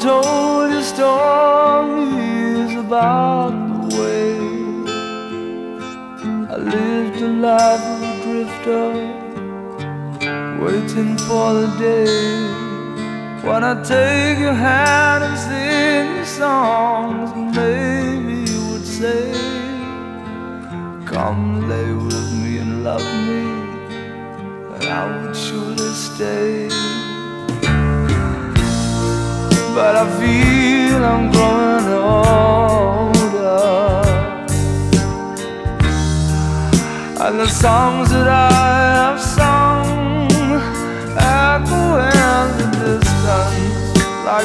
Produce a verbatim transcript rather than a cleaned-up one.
told you stories about the way I lived a life of a drifter, waiting for the day when I take your hand and sing you songs. Maybe you would say, come lay with me and love me, and I would surely stay. But I feel I'm growing older, and the songs that I